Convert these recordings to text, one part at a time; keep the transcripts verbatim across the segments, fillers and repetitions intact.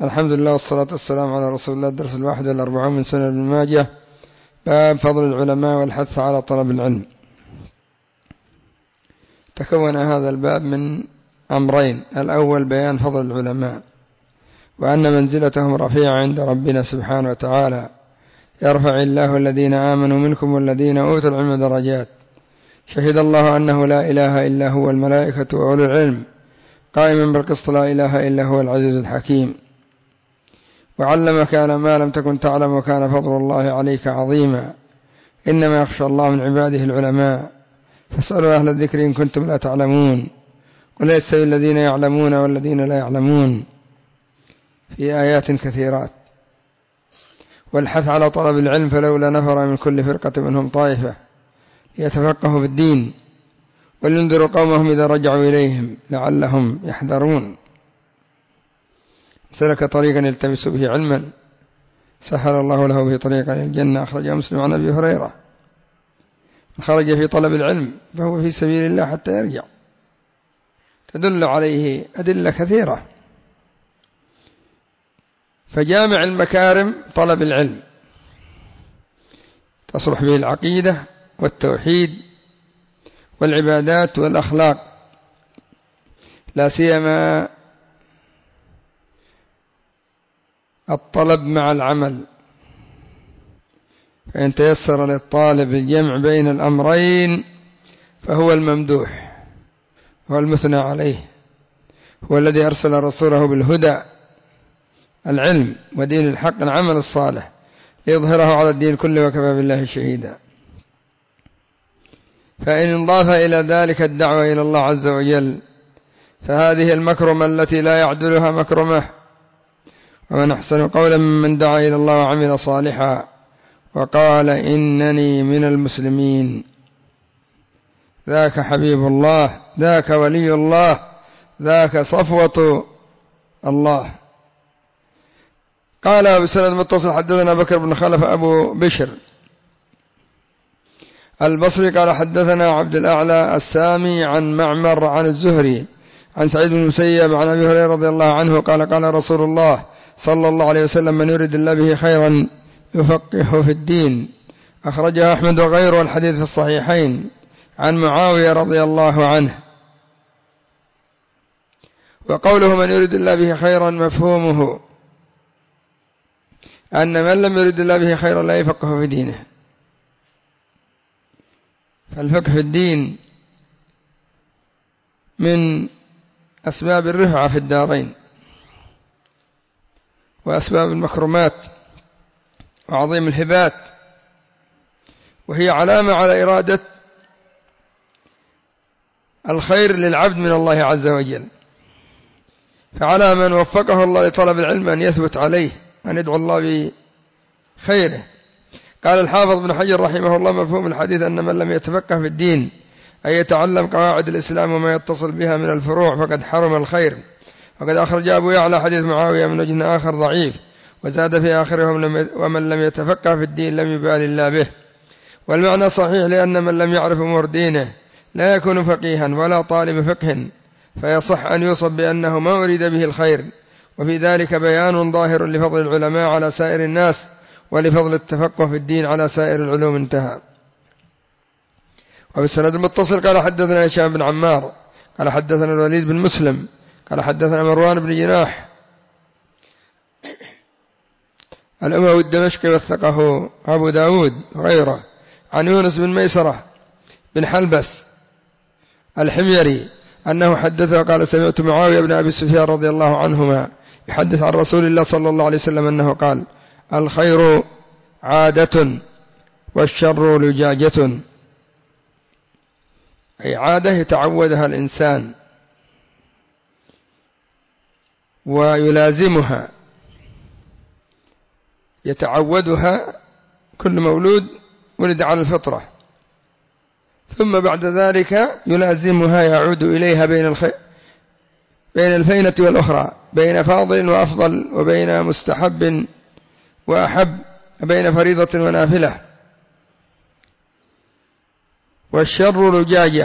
الحمد لله والصلاة والسلام على رسول الله. الدرس الواحد والأربعون من سنن ابن ماجه، باب فضل العلماء والحث على طلب العلم. تكون هذا الباب من أمرين: الأول بيان فضل العلماء وأن منزلتهم رفيعة عند ربنا سبحانه وتعالى، يرفع الله الذين آمنوا منكم والذين أوتوا العلم درجات، شهد الله أنه لا إله إلا هو الملائكة وأولو العلم قائما بالقسط لا إله إلا هو العزيز الحكيم، وعلمك ما لم تكن تعلم وكان فضل الله عليك عظيما، إنما يخشى الله من عباده العلماء فاسألوا أهل الذكر إن كنتم لا تعلمون، قل لا يستوي الذين يعلمون والذين لا يعلمون، في آيات كثيرات. والحث على طلب العلم، فلولا نفر من كل فرقة منهم طائفة ليتفقهوا في الدين ولينذروا قومهم إذا رجعوا إليهم لعلهم يحذرون. سلك طريقا يلتمس به علما سهل الله له به طريقا إلى الجنة. أخرجه مسلم عن أبي هريرة: خرج في طلب العلم فهو في سبيل الله حتى يرجع. تدل عليه أدلة كثيرة. فجامع المكارم طلب العلم، تصلح به العقيدة والتوحيد والعبادات والأخلاق، لا سيما الطلب مع العمل، فإن تيسر للطالب الجمع بين الأمرين فهو الممدوح هو المثنى عليه، هو الذي أرسل رسوله بالهدى العلم ودين الحق العمل الصالح ليظهره على الدين كله وكفى بالله شهيدا. فإن انضاف إلى ذلك الدعوة إلى الله عز وجل فهذه المكرمة التي لا يعدلها مكرمة، ومن أحسن قولا ممن دعا إلى الله وعمل صالحا وقال إنني من المسلمين. ذاك حبيب الله، ذاك ولي الله، ذاك صفوة الله. قال أبو سند متصل: حدثنا بكر بن خلف أبو بشر البصري قال حدثنا عبد الأعلى السامي عن معمر عن الزهري عن سعيد بن المسيب عن أبي هريرة رضي الله عنه قال قال رسول الله صلى الله عليه وسلم: من يريد الله به خيرا يفقهه في الدين. أخرجه أحمد وغيره، الحديث في الصحيحين عن معاوية رضي الله عنه. وقوله من يريد الله به خيرا مفهومه أن من لم يريد الله به خيرا لا يفقه في دينه. فالفقه في الدين من أسباب الرفعة في الدارين وأسباب المكرمات وعظيم الهبات، وهي علامة على إرادة الخير للعبد من الله عز وجل. فعلى من وفقه الله لطلب العلم أن يثبت عليه، أن يدعو الله بخيره. قال الحافظ بن حجر رحمه الله: مفهوم الحديث أن من لم يتفقه في الدين أي يتعلم قواعد الإسلام وما يتصل بها من الفروع فقد حرم الخير. وقد أخرج أبو يعلى حديث معاوية من وجه آخر ضعيف، وزاد في آخره: ومن لم يتفقه في الدين لم يبال الله به. والمعنى صحيح، لأن من لم يعرف أمور دينه لا يكون فقيها ولا طالب فقه، فيصح أن يوصف بأنه ما أريد به الخير. وفي ذلك بيان ظاهر لفضل العلماء على سائر الناس ولفضل التفقه في الدين على سائر العلوم. انتهى. وبالسند المتصل قال حدثنا هشام بن عمار قال حدثنا الوليد بن مسلم قال حدثنا مروان بن جناح الأموي الدمشقي وثقه أبو داود وغيره عن يونس بن ميسرة بن حلبس الحميري أنه حدثه قال سمعت معاوية بن أبي سفيان رضي الله عنهما يحدث عن رسول الله صلى الله عليه وسلم أنه قال: الخير عادة والشر لجاجة، أي عادة يتعودها الإنسان ويلازمها، يتعودها كل مولود ولد على الفطرة، ثم بعد ذلك يلازمها، يعود إليها بين الخير بين الفينة والأخرى، بين فاضل وأفضل، وبين مستحب وأحب، بين فريضة ونافلة. والشر لجاجة،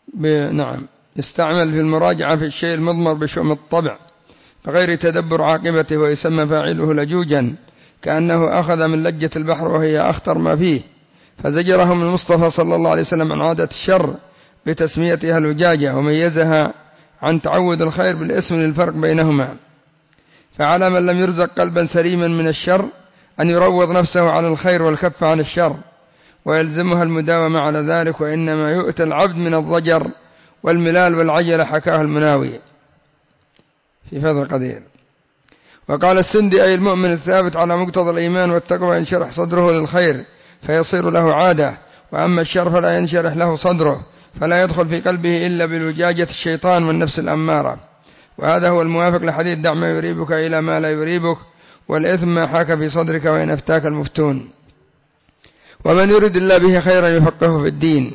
نعم يستعمل في المراجعة في الشيء المضمر بشؤم الطبع بغير تدبر عاقبته، ويسمى فاعله لجوجا، كأنه أخذ من لجة البحر وهي أخطر ما فيه، فزجرهم المصطفى صلى الله عليه وسلم عن عادة الشر بتسميتها اللجاجة، وميزها عن تعود الخير بالاسم للفرق بينهما. فعلى من لم يرزق قلبا سليما من الشر أن يروض نفسه على الخير والكف عن الشر، ويلزمها المداومة على ذلك، وإنما يؤتى العبد من الضجر والملال والعجل، حكاه المناوي في فضل القدير. وقال السندي: أي المؤمن الثابت على مقتضى الإيمان والتقوى ينشرح صدره للخير فيصير له عادة، وأما الشر فلا ينشرح له صدره، فلا يدخل في قلبه إلا بلجاجة الشيطان والنفس الأمارة. وهذا هو الموافق لحديث: دع ما يريبك إلى ما لا يريبك، والإثم ما حاك في صدرك وإن أفتاك المفتون. ومن يرد الله به خيرا يفقهه في الدين.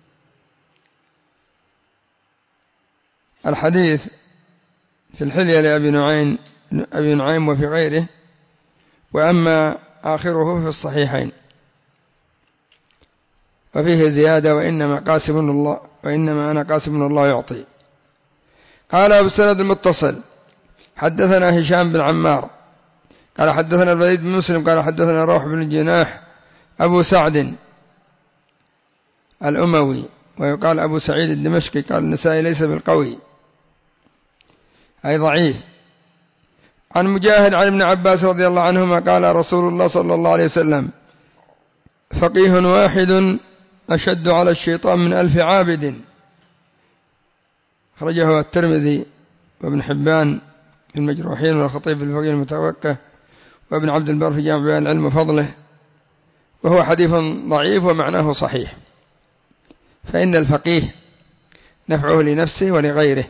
الحديث في الحلية لأبي نعيم أبي نعيم وفي غيره، وأما آخره في الصحيحين، وفيه زيادة: وإنما قاسم الله وإنما أنا قاسم الله يعطي. قال أبو السند المتصل: حدثنا هشام بن عمار قال حدثنا الوليد بن مسلم قال حدثنا روح بن الجناح أبو سعد الأموي، ويقال أبو سعيد الدمشقي، قال النسائي ليس بالقوي أي ضعيف. عن مجاهد عن ابن عباس رضي الله عنهما قال: رسول الله صلى الله عليه وسلم: فقيه واحد أشد على الشيطان من ألف عابد. خرجه الترمذي وابن حبان في المجروحين، والخطيب في الفقيه المتوقع، وابن عبد البر في جامع بيان العلم وفضله، وهو حديث ضعيف ومعناه صحيح. فإن الفقيه نفعه لنفسه ولغيره،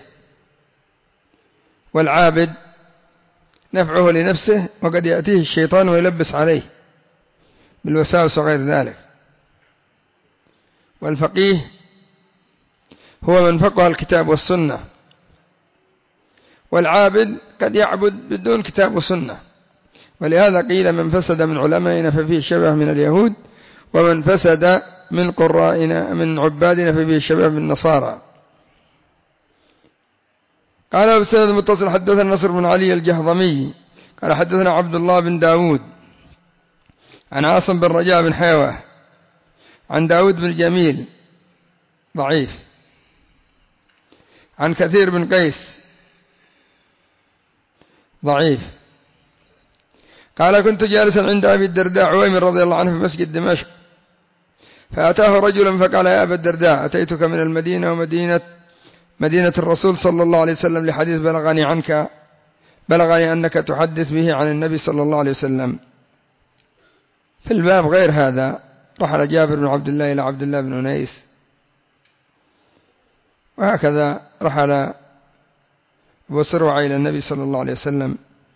والعابد نفعه لنفسه وقد يأتيه الشيطان ويلبس عليه بالوساوس وغير ذلك. والفقيه هو من فقه الكتاب والسنة، والعابد قد يعبد بدون كتاب وسنة. ولهذا قيل: من فسد من علمائنا ففيه شبه من اليهود، ومن فسد من قرائنا من عبادنا ففيه شبه من النصارى. قال أبو السند المتصل: حدثنا نصر بن علي الجهضمي قال حدثنا عبد الله بن داود عن عاصم بن رجاء بن حيوة عن داود بن جميل ضعيف، عن كثير بن قيس ضعيف، قال: كنت جالسا عند أبي الدرداء عويمر رضي الله عنه في مسجد دمشق، فأتاه رجل فقال: يا أبا الدرداء، أتيتك من المدينة ومدينة مدينة الرسول صلى الله عليه وسلم لحديث بلغني عنك بلغني أنك تحدث به عن النبي صلى الله عليه وسلم. في الباب غير هذا رحل جابر بن عبد الله إلى عبد الله بن أنيس، وهكذا رحل أبو سروع إلى النبي صلى الله عليه وسلم.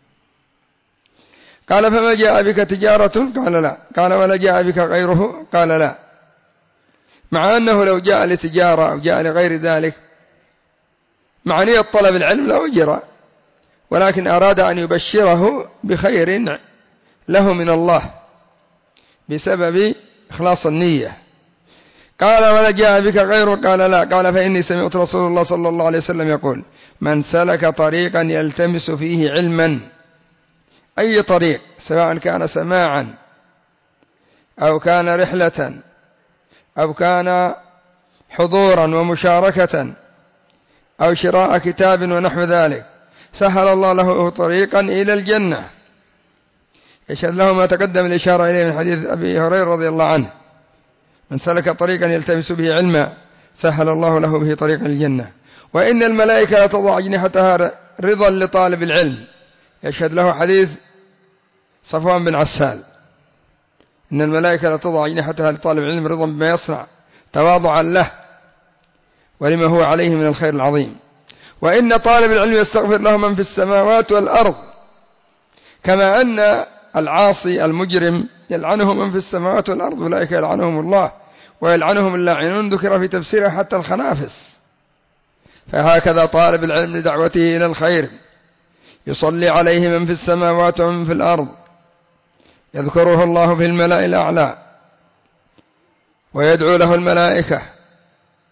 قال: فما جاء بك تجارة؟ قال: لا. قال: ولا جاء بك غيره؟ قال: لا. مع أنه لو جاء لتجارة أو جاء لغير ذلك مع نية طلب العلم لأجر، ولكن أراد أن يبشره بخير له من الله بسبب إخلاص النية. قال: ولا جاء بك غيره؟ قال: لا. قال: فإني سمعت رسول الله صلى الله عليه وسلم يقول: من سلك طريقا يلتمس فيه علما، أي طريق، سواء كان سماعا أو كان رحلة أو كان حضورا ومشاركة أو شراء كتاب ونحو ذلك، سهل الله له طريقا إلى الجنة. يشهد له ما تقدم الإشارة إليه من حديث أبي هريرة رضي الله عنه: من سلك طريقا يلتمس به علما سهل الله له به طريقا الجنة. وإن الملائكة لا تضع أجنحتها رضا لطالب العلم. يشهد له حديث صفوان بن عسال: إن الملائكة لا تضع أجنحتها لطالب العلم رضا بما يصنع تواضعا له ولما هو عليه من الخير العظيم. وإن طالب العلم يستغفر له من في السماوات والأرض، كما أن العاصي المجرم يلعنه من في السماوات والأرض، أولئك يلعنهم الله ويلعنهم اللاعنون، ذكر في تفسيره حتى الخنافس. فهكذا طالب العلم لدعوته إلى الخير يصلي عليه من في السماوات ومن في الأرض، يذكره الله في الملأ الأعلى، ويدعو له الملائكة،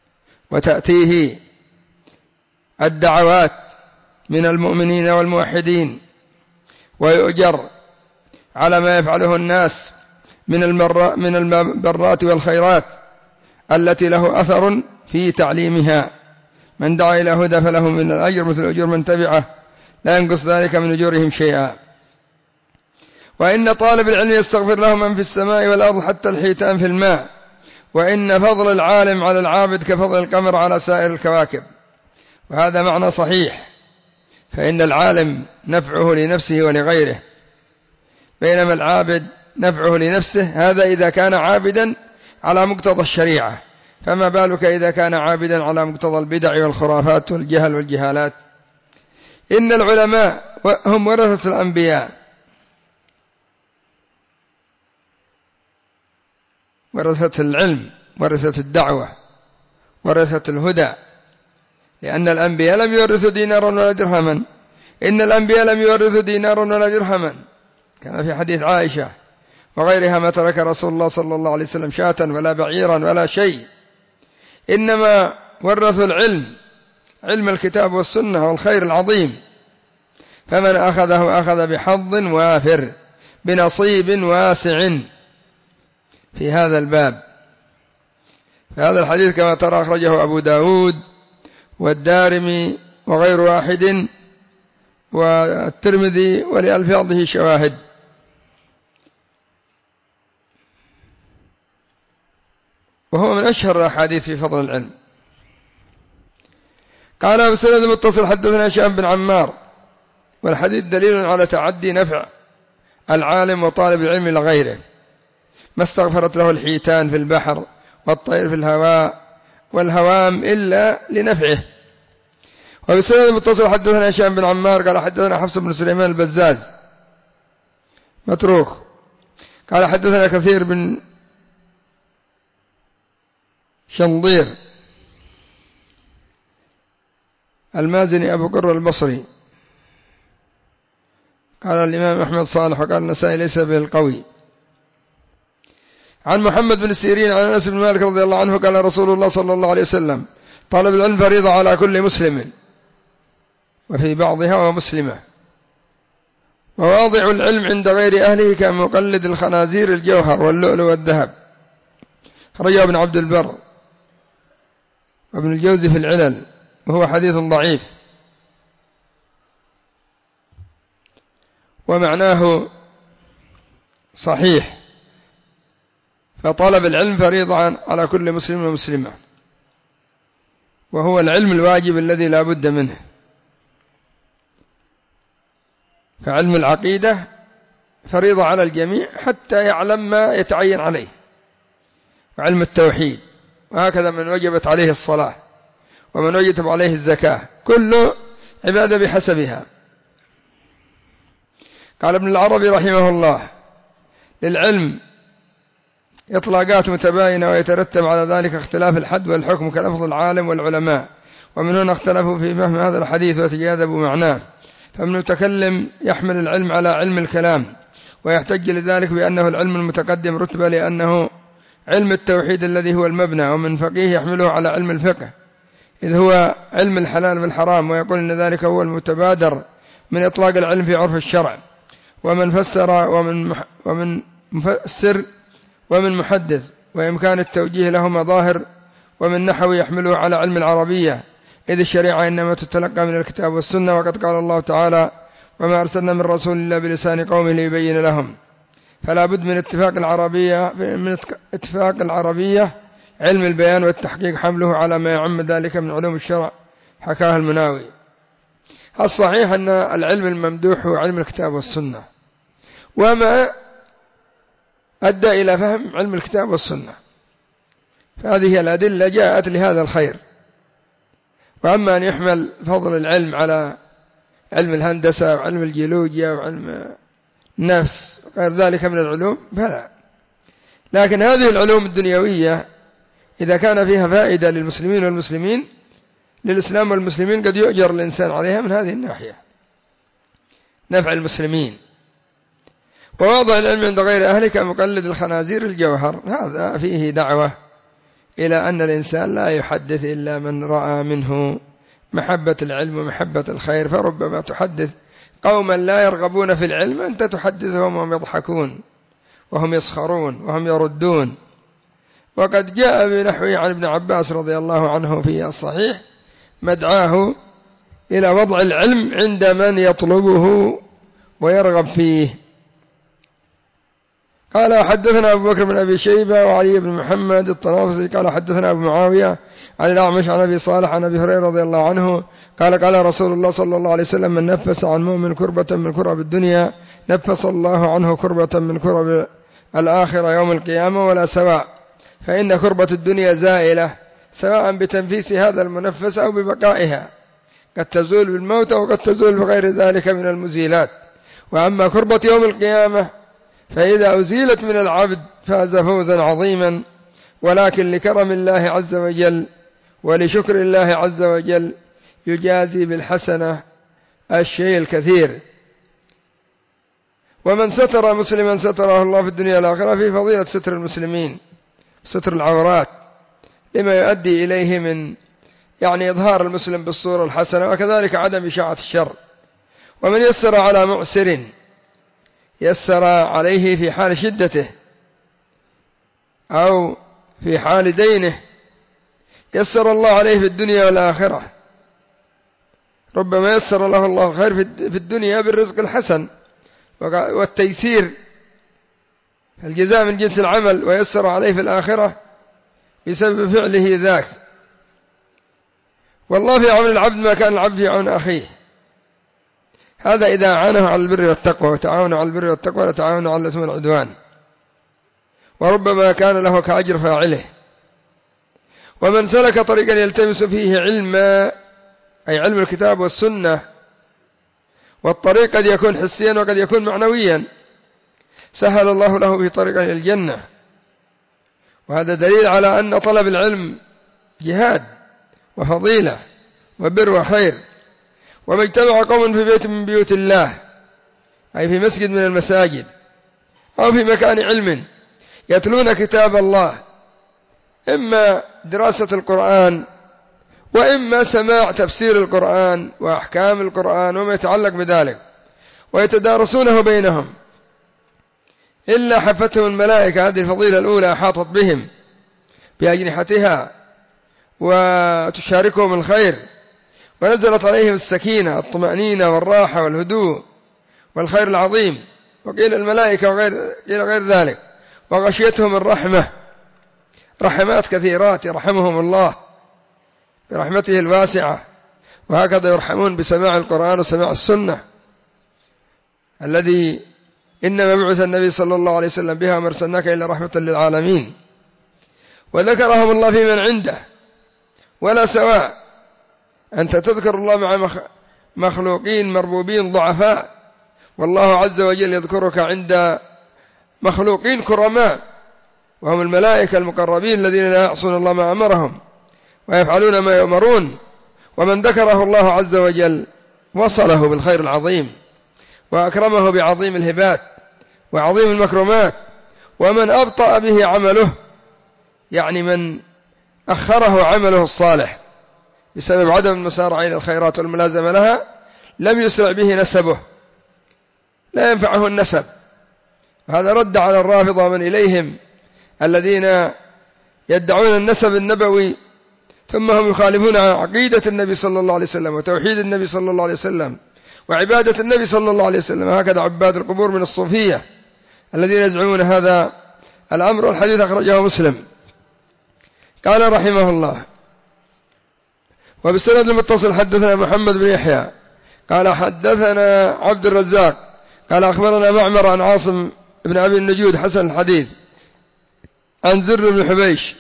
وتأتيه الدعوات من المؤمنين والموحدين، ويؤجر على ما يفعله الناس من المبرات والخيرات التي له أثر في تعليمها. من دعا إلى هدى فله من الأجر مثل أجور من تبعه لا ينقص ذلك من أجورهم شيئا. وإن طالب العلم يستغفر له من في السماء والأرض حتى الحيتان في الماء، وإن فضل العالم على العابد كفضل القمر على سائر الكواكب. وهذا معنى صحيح، فإن العالم نفعه لنفسه ولغيره، بينما العابد نفعه لنفسه، هذا إذا كان عابدا على مقتضى الشريعة، فما بالك إذا كان عابدا على مقتضى البدع والخرافات والجهل والجهالات. إن العلماء هم ورثة الأنبياء، ورثة العلم، ورثة الدعوة، ورثة الهدى، لأن الأنبياء لم يورثوا دينارا ولا درهما. إن الأنبياء لم يورثوا دينارا ولا درهما، كما في حديث عائشة وغيرها: ما ترك رسول الله صلى الله عليه وسلم شاة ولا بعيرا ولا شيء، إنما ورثوا العلم، علم الكتاب والسنة والخير العظيم، فمن أخذه أخذ بحظ وافر بنصيب واسع في هذا الباب. فهذا الحديث كما ترى أخرجه أبو داود والدارمي وغير واحد والترمذي، ولألفاظه شواهد. وهو من أشهر الأحاديث في فضل العلم. قال أبو سند المتصل حدثنا هشام بن عمار، والحديث دليل على تعدي نفع العالم وطالب العلم لغيره، ما استغفرت له الحيتان في البحر والطير في الهواء والهوام إلا لنفعه. وفي السند المتصل حدثنا هشام بن عمار قال حدثنا حفص بن سليمان البزاز متروك قال حدثنا كثير بن شنضير المازني أبو قرة البصري قال الإمام أحمد صالح وقال النسائي ليس بالقوي. عن محمد بن سيرين عن أنس بن مالك رضي الله عنه قال رسول الله صلى الله عليه وسلم: طلب العلم فريضة على كل مسلم، وفي بعضها ومسلمة، وواضع العلم عند غير أهله كمقلد الخنازير الجوهر واللؤلؤ والذهب. خرجه ابن عبد البر وابن الجوزي في العلل، وهو حديث ضعيف، ومعناه صحيح. فطلب العلم فريضة على كل مسلم ومسلمة، وهو العلم الواجب الذي لا بد منه. فعلم العقيدة فريضة على الجميع حتى يعلم ما يتعين عليه، وعلم التوحيد، وهكذا من وجبت عليه الصلاة ومن وجبت عليه الزكاة، كل عبادة بحسبها. قال ابن العربي رحمه الله: للعلم إطلاقات متباينة، ويترتب على ذلك اختلاف الحد والحكم كلفظ العالم والعلماء، ومن هنا اختلفوا في فهم هذا الحديث وتجاذبوا معناه. فمن المتكلم يحمل العلم على علم الكلام، ويحتج لذلك بأنه العلم المتقدم رتبة لأنه علم التوحيد الذي هو المبنى، ومن فقيه يحمله على علم الفقه إذ هو علم الحلال والحرام، ويقول إن ذلك هو المتبادر من إطلاق العلم في عرف الشرع. ومن فسر ومن ومن مفسر ومن محدث، وإمكان التوجيه له مظاهر، ومن نحو يحمله على علم العربية إذ الشريعة إنما تتلقى من الكتاب والسنة، وقد قال الله تعالى: وما أرسلنا من رسول إلا بلسان قومه ليبين لهم. فلا بد من اتفاق العربية من اتفاق العربية علم البيان والتحقيق حمله على ما يعم ذلك من علوم الشرع، حكاها المناوي. الصحيح أن العلم الممدوح هو علم الكتاب والسنة، وما أدى إلى فهم علم الكتاب والسنة، فهذه الأدلة جاءت لهذا الخير. وأما أن يحمل فضل العلم على علم الهندسة وعلم الجيولوجيا وعلم النفس وغير ذلك من العلوم فلا. لكن هذه العلوم الدنيوية إذا كان فيها فائدة للمسلمين والمسلمين للإسلام والمسلمين قد يؤجر الإنسان عليها من هذه الناحية، نفع المسلمين. ووضع العلم عند غير أهله كمقلد الخنازير الجوهر، هذا فيه دعوة إلى أن الإنسان لا يحدث إلا من رأى منه محبة العلم ومحبة الخير، فربما تحدث قوما لا يرغبون في العلم أنت تحدثهم وهم يضحكون وهم يسخرون وهم يردون. وقد جاء بنحوه عن ابن عباس رضي الله عنه في الصحيح مدعاه إلى وضع العلم عند من يطلبه ويرغب فيه. قال حدثنا أبو بكر بن أبي شيبة وعلي بن محمد الطنافسي قال حدثنا أبو معاوية عن الأعمش عن أبي صالح عن أبي هريرة رضي الله عنه قال قال رسول الله صلى الله عليه وسلم من نفس عن مؤمن كربة من كرب الدنيا نفس الله عنه كربة من كرب الآخرة يوم القيامة ولا سواء، فإن كربة الدنيا زائلة سواء بتنفيس هذا المنفس أو ببقائها، قد تزول بالموت وقد تزول بغير ذلك من المزيلات. وأما كربة يوم القيامة فإذا أزيلت من العبد فاز فوزا عظيما، ولكن لكرم الله عز وجل ولشكر الله عز وجل يجازي بالحسنة الشيء الكثير. ومن ستر مسلما ستره الله في الدنيا والآخرة في فضيلة ستر المسلمين ستر العورات لما يؤدي إليه من يعني إظهار المسلم بالصورة الحسنة، وكذلك عدم إشاعة الشر. ومن يسر على معسر يسر عليه في حال شدته أو في حال دينه يسر الله عليه في الدنيا والآخرة. ربما يسر له الله الخير في الدنيا بالرزق الحسن والتيسير الجزاء من جنس العمل، ويسر عليه في الآخرة بسبب فعله ذاك. والله في عون العبد ما كان العبد في عون أخيه، هذا إذا عانه على البر والتقوى، وتعاونوا على البر والتقوى وتعاونوا على الإثم والعدوان، وربما كان له كأجر فاعله. ومن سلك طريقا يلتمس فيه علما أي علم الكتاب والسنة، والطريق قد يكون حسيا وقد يكون معنويا، سهل الله له في طريقا إلى الجنة. وهذا دليل على أن طلب العلم جهاد وفضيلة وبر وخير. وما اجتمع قوم في بيت من بيوت الله أي في مسجد من المساجد أو في مكان علم يتلون كتاب الله، إما دراسة القرآن وإما سماع تفسير القرآن وأحكام القرآن وما يتعلق بذلك، ويتدارسونه بينهم، إلا حفتهم الملائكة، هذه الفضيلة الأولى أحاطت بهم بأجنحتها وتشاركهم الخير، ونزلت عليهم السكينة الطمأنينة والراحة والهدوء والخير العظيم، وقيل الملائكة وغير قيل غير ذلك، وغشيتهم الرحمة، رحمات كثيرات يرحمهم الله برحمته الواسعة. وهكذا يرحمون بسماع القرآن وسماع السنة الذي إنما بعث النبي صلى الله عليه وسلم بها وما أرسلناك إلا رحمة للعالمين. وذكرهم الله في من عنده ولا سواء، أنت تذكر الله مع مخلوقين مربوبين ضعفاء، والله عز وجل يذكرك عند مخلوقين كرماء، وهم الملائكة المقربين الذين لا يعصون الله ما أمرهم ويفعلون ما يؤمرون. ومن ذكره الله عز وجل وصله بالخير العظيم وأكرمه بعظيم الهبات وعظيم المكرمات. ومن أبطأ به عمله يعني من أخره عمله الصالح بسبب عدم المسارعة إلى الخيرات والملازمة لها لم يسرع به نسبه، لا ينفعه النسب. وهذا رد على الرافضة من إليهم الذين يدعون النسب النبوي ثم هم يخالفون عقيدة النبي صلى الله عليه وسلم وتوحيد النبي صلى الله عليه وسلم وعبادة النبي صلى الله عليه وسلم. هكذا عباد القبور من الصوفية الذين يزعمون هذا الأمر. والحديث أخرجه مسلم. قال رحمه الله: وبالسند المتصل حدثنا محمد بن يحيى قال حدثنا عبد الرزاق قال أخبرنا معمر عن عاصم بن أبي النجود حسن الحديث عن زر بن حبيش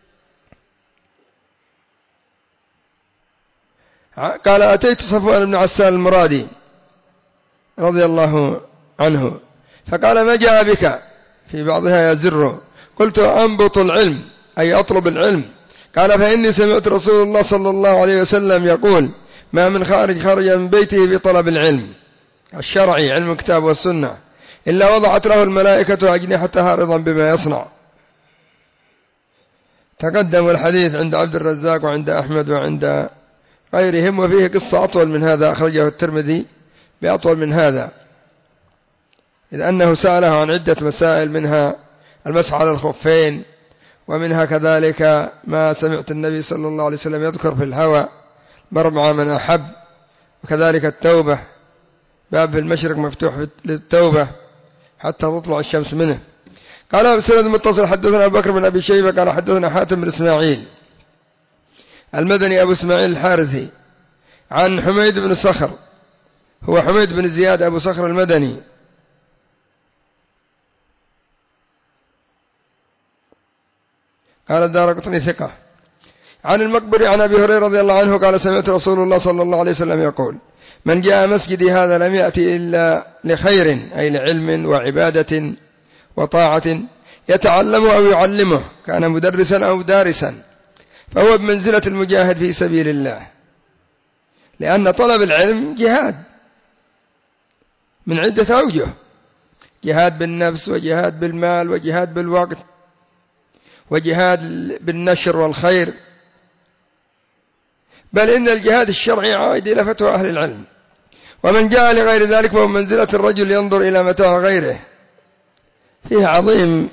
قال أتيت صفوان بن عسال المرادي رضي الله عنه فقال: ما جاء بك؟ في بعضها يا زر. قلت: أنبط العلم أي أطلب العلم. قال: فإني سمعت رسول الله صلى الله عليه وسلم يقول: ما من خارج خرج من بيته بطلب العلم الشرعي علم الكتاب والسنة إلا وضعت له الملائكة أجنحتها رضا بما يصنع. تقدم الحديث عند عبد الرزاق وعند أحمد وعند غيرهم، وفيه قصة أطول من هذا أخرجه الترمذي بأطول من هذا، إذ أنه سأله عن عدة مسائل، منها المسح على الخفين، ومنها كذلك ما سمعت النبي صلى الله عليه وسلم يذكر في الهوى مر مع من أحب، وكذلك التوبة، باب في المشرق مفتوح للتوبة حتى تطلع الشمس منه. قال بسند متصل حدثنا أبو بكر بن أبي شيبة قال حدثنا حاتم بن إسماعيل المدني أبو إسماعيل الحارثي عن حميد بن صخر، هو حميد بن زياد أبو صخر المدني، قال الدارقطني ثقة، عن المقبري عن أبي هريرة رضي الله عنه قال سمعت رسول الله صلى الله عليه وسلم يقول من جاء مسجدي هذا لم يأتي إلا لخير، أي لعلم وعبادة وطاعة يتعلم أو يعلمه، كان مدرسا أو دارسا، فهو بمنزلة المجاهد في سبيل الله، لأن طلب العلم جهاد من عدة أوجه، جهاد بالنفس وجهاد بالمال وجهاد بالوقت وجهاد بالنشر والخير، بل إن الجهاد الشرعي عائد إلى فتوى أهل العلم. ومن جاء لغير ذلك فهو منزلة الرجل ينظر إلى متاع غيره، فيه عظيم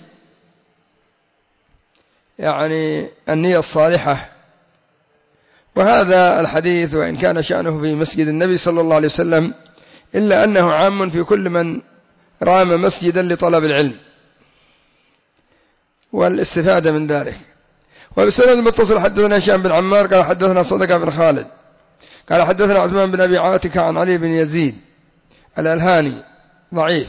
يعني النية الصالحة. وهذا الحديث وإن كان شأنه في مسجد النبي صلى الله عليه وسلم إلا أنه عام في كل من رام مسجدا لطلب العلم والاستفادة من ذلك. وبسند المتصل حدثنا هشام بن عمار قال حدثنا صدقة بن خالد قال حدثنا عثمان بن أبي عاتكة عن علي بن يزيد الألهاني ضعيف،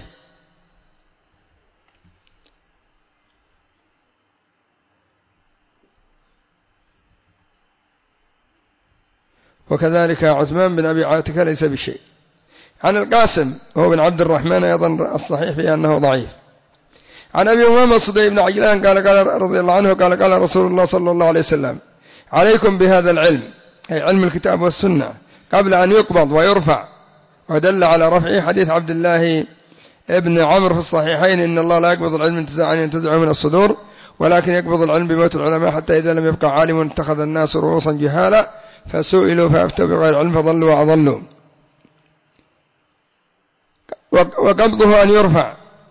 وكذلك عثمان بن أبي عاتكة ليس بشيء، عن القاسم وهو بن عبد الرحمن أيضا الصحيح في أنه ضعيف، عن أبي أمامة الصدي بن عجلان قال قال رضي الله عنه قال قال رسول الله صلى الله عليه وسلم عليكم بهذا العلم، أي علم الكتاب والسنة، قبل أن يقبض ويرفع. ودل على رفعه حديث عبد الله ابن عمرو في الصحيحين إن الله لا يقبض العلم انتزاعا ينتزعه من الصدور، ولكن يقبض العلم بموت العلماء حتى إذا لم يبقى عالم اتخذ الناس رؤوسا جهالا فسئلوا فأفتوا بغير علم فضلوا وأضلوا. وقبضه أن يرفع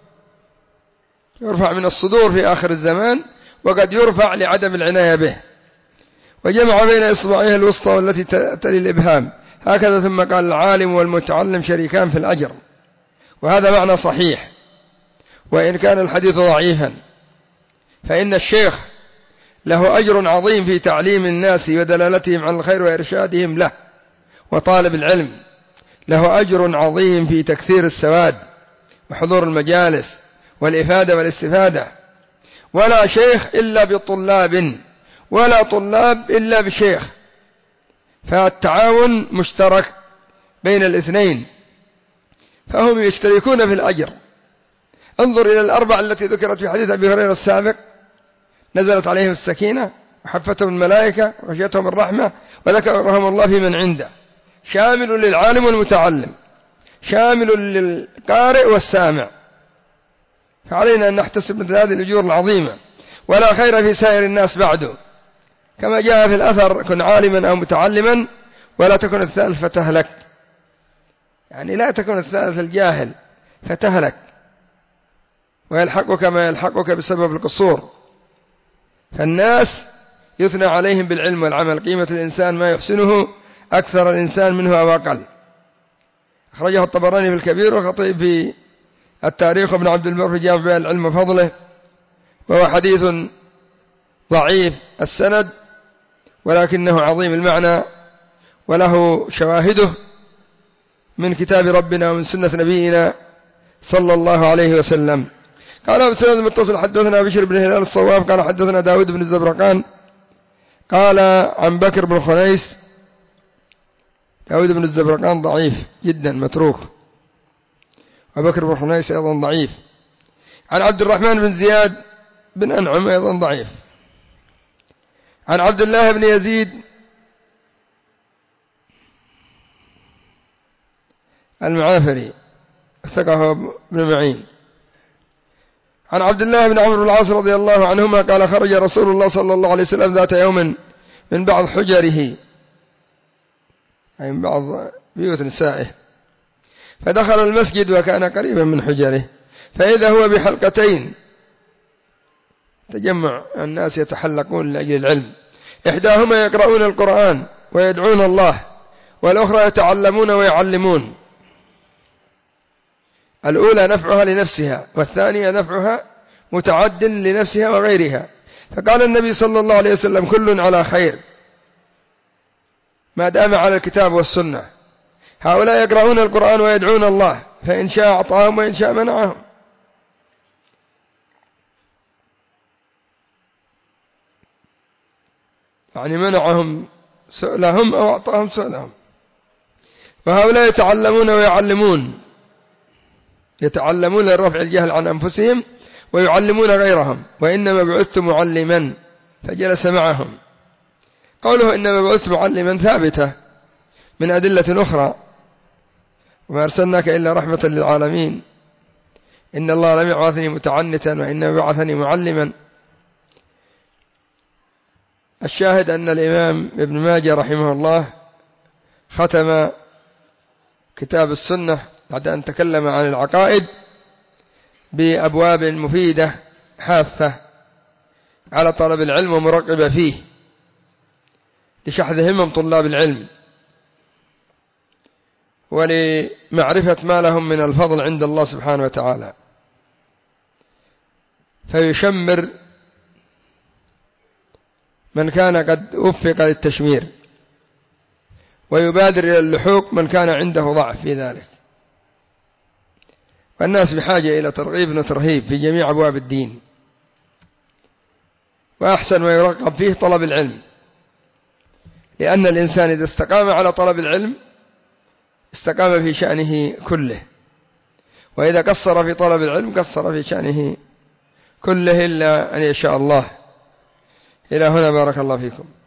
يرفع من الصدور في آخر الزمان، وقد يرفع لعدم العناية به. وجمع بين إصبعيه الوسطى والتي تلي الإبهام هكذا، ثم قال العالم والمتعلم شريكان في الأجر، وهذا معنى صحيح، وإن كان الحديث ضعيفا فإن الشيخ له أجر عظيم في تعليم الناس ودلالتهم على الخير وإرشادهم له، وطالب العلم له أجر عظيم في تكثير السواد وحضور المجالس والإفادة والاستفادة. ولا شيخ إلا بطلاب، ولا طلاب إلا بشيخ، فالتعاون مشترك بين الاثنين، فهم يشتركون في الأجر. انظر إلى الأربع التي ذكرت في حديث أبي هريرة السابق، نزلت عليهم السكينة وحفتهم الملائكة وغشيتهم الرحمة وذكرهم الله في من عنده، شامل للعالم والمتعلم، شامل للقارئ والسامع، فعلينا أن نحتسب مثل هذه الأجور العظيمة. ولا خير في سائر الناس بعده، كما جاء في الأثر كن عالما أو متعلما ولا تكن الثالث فتهلك، يعني لا تكن الثالث الجاهل فتهلك ويلحقك ما يلحقك بسبب القصور. فالناس يثنى عليهم بالعلم والعمل، قيمة الإنسان ما يحسنه أكثر الإنسان منه أو أقل. أخرجه الطبراني في الكبير والخطيب في التاريخ وابن عبد البر في جامع بيان العلم وفضله، وهو حديث ضعيف السند ولكنه عظيم المعنى، وله شواهده من كتاب ربنا ومن سنة نبينا صلى الله عليه وسلم. قال بسند المتصل حدثنا بشر بن هلال الصواب قال حدثنا داود بن الزبرقان قال عن بكر بن خنيس. داود بن الزبرقان ضعيف جدا متروك، وبكر بن خنيس أيضا ضعيف. عن عبد الرحمن بن زياد بن أنعم أيضا ضعيف. عن عبد الله بن يزيد المعافري ثقه ابن معين عن عبد الله بن عمرو بن العاص رضي الله عنهما قال خرج رسول الله صلى الله عليه وسلم ذات يوم من بعض حجره، أي من بعض بيوت نسائه، فدخل المسجد وكان قريبا من حجره، فإذا هو بحلقتين، تجمع الناس يتحلقون لأجل العلم، إحداهما يقرؤون القرآن ويدعون الله، والأخرى يتعلمون ويعلمون. الأولى نفعها لنفسها، والثانية نفعها متعد لنفسها وغيرها. فقال النبي صلى الله عليه وسلم كل على خير ما دام على الكتاب والسنة. هؤلاء يقرؤون القرآن ويدعون الله، فإن شاء أعطاهم وإن شاء منعهم. يعني منعهم سؤلهم أو أعطاهم سؤلهم. وهؤلاء يتعلمون ويعلمون، يتعلمون لرفع الجهل عن أنفسهم ويعلمون غيرهم. وإنما بعثت معلما، فجلس معهم. قوله إنما بعثت معلما ثابتة من أدلة أخرى، وما أرسلناك إلا رحمة للعالمين، إن الله لم يبعثني متعنتا وإنما بعثني معلما. الشاهد أن الإمام ابن ماجه رحمه الله ختم كتاب السنة بعد أن تكلم عن العقائد بأبواب مفيدة حاثة على طلب العلم ومرغبة فيه لشحذ همم طلاب العلم ولمعرفة ما لهم من الفضل عند الله سبحانه وتعالى، فيشمر من كان قد وفق للتشمير، ويبادر إلى اللحوق من كان عنده ضعف في ذلك. والناس بحاجة إلى ترغيب وترهيب في جميع أبواب الدين، وأحسن ويرغب فيه طلب العلم، لأن الإنسان إذا استقام على طلب العلم استقام في شأنه كله، وإذا قصر في طلب العلم قصر في شأنه كله إلا أن يشاء الله. إلى هنا بارك الله فيكم.